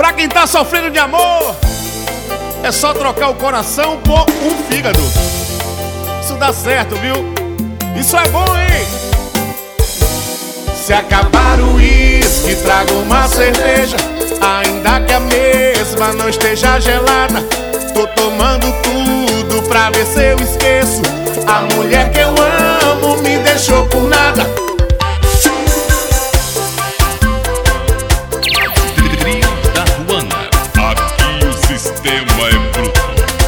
Pra quem tá sofrendo de amor, é só trocar o coração por um fígado. Isso dá certo, viu? Isso é bom, hein? Se acabar o uísque, trago uma cerveja, ainda que a mesma não esteja gelada. Tô tomando tudo pra ver se eu esqueço. A mulher que eu amo me deixou por nada. Trio da Ruana, aqui o sistema é bruto.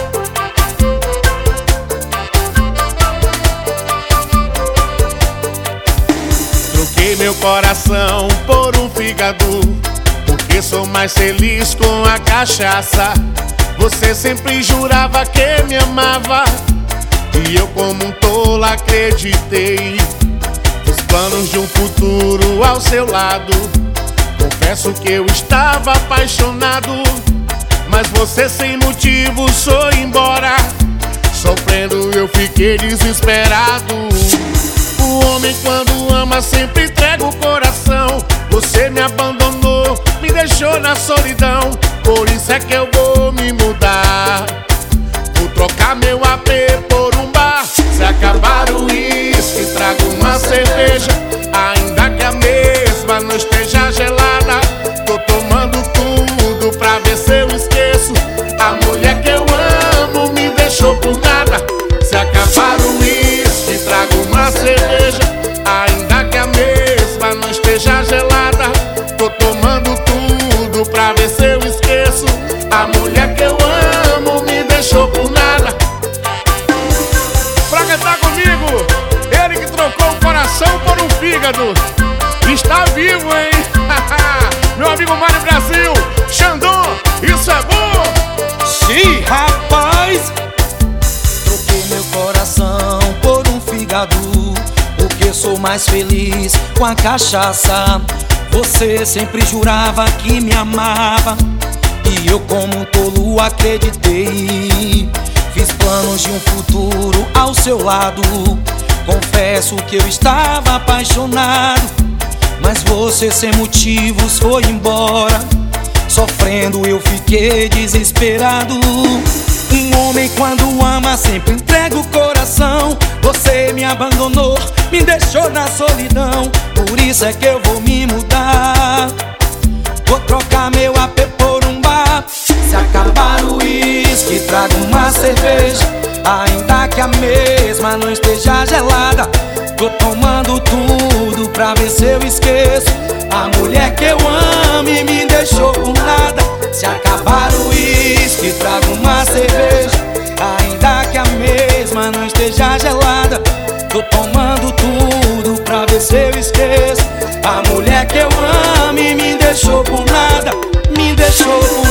Troquei meu coração por um fígado, porque sou mais feliz com a cachaça. Você sempre jurava que me amava, e eu como um tolo acreditei. Os planos de um futuro ao seu lado, confesso que eu estava apaixonado, mas você sem motivo foi embora. Sofrendo eu fiquei desesperado. O homem quando ama sempre entrega o coração. Você me abandonou, me deixou na solidão. Por isso é que eu vou me mudar. Vou trocar meu AP por um bar. Se acabar o uísque, trago uma cerveja, ainda que a mesma não esteja gelada. Tô tomando tudo pra ver se eu esqueço. A mulher que eu amo me deixou por nada. Se acabar o uísque, trago uma cerveja, ainda que a mesma não esteja gelada. Tô tomando tudo pra ver se eu esqueço. A mulher que eu amo me deixou por nada. Pra cantar comigo, ele que trocou o coração por um fígado, está vivo, hein? Meu amigo Mário Brasil, Xandão, isso é bom? Sim, rapaz! Troquei meu coração por um fígado, porque sou mais feliz com a cachaça. Você sempre jurava que me amava, e eu como um tolo acreditei. Fiz planos de um futuro ao seu lado, confesso que eu estava apaixonado, mas você sem motivos foi embora. Sofrendo eu fiquei desesperado. Um homem quando ama sempre entrega o coração. Você me abandonou, me deixou na solidão. Por isso é que eu vou me mudar. Vou trocar meu AP por um bar. Se acabar o uísque, trago uma cerveja, ainda que a mesma não esteja gelada. Tô tomando tudo pra ver se eu esqueço. A mulher que eu amo e me deixou por nada. Se acabar o uísque, trago uma cerveja, ainda que a mesma não esteja gelada. Tô tomando tudo pra ver se eu esqueço. A mulher que eu amo e me deixou por nada. Me deixou por